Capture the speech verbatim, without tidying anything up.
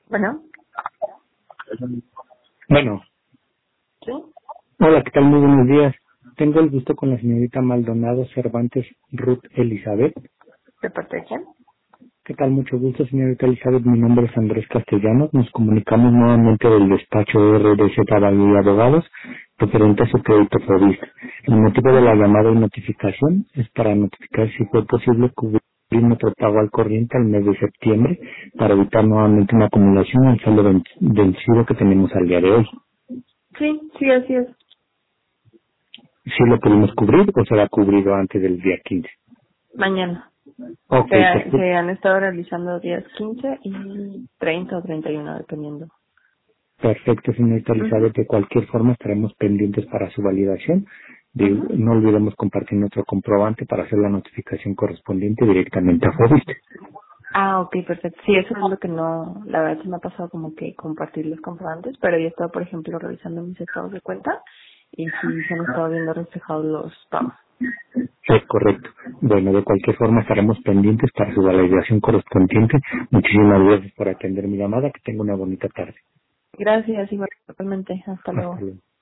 Bueno, Bueno, ¿sí? hola, ¿qué tal? Muy buenos días. Tengo el gusto con la señorita Maldonado Cervantes Ruth Elizabeth. ¿De parte de quién? ¿Qué tal? Mucho gusto, señorita Elizabeth. Mi nombre es Andrés Castellanos. Nos comunicamos nuevamente del despacho R D Z Valle y Abogados referente a su crédito Fobist. El motivo de la Ajá. llamada y notificación es para notificar si fue posible cubrir nuestro pago al corriente al mes de septiembre para evitar nuevamente una acumulación al saldo ven- vencido que tenemos al día de hoy. Sí, sí, así es. ¿Si lo pudimos cubrir o será cubrido antes del día quince? Mañana. Ok, Se, perfecto. se han estado realizando días quince y treinta o treinta y uno, dependiendo. Perfecto, señorita Ujú, Elizabeth. De cualquier forma estaremos pendientes para su validación. De- ujú. no olvidemos compartir nuestro comprobante para hacer la notificación correspondiente directamente a Fobist. Ah, ok, perfecto. Sí, eso es lo que no, la verdad se me ha pasado como que compartir los comprobantes, pero yo he estado, por ejemplo, revisando mis estados de cuenta y sí se han estado viendo reflejados los pagos. Es correcto. Bueno, de cualquier forma estaremos pendientes para su validación correspondiente. Muchísimas gracias por atender mi llamada. Que tenga una bonita tarde. Gracias, igualmente. Hasta Hasta luego. luego.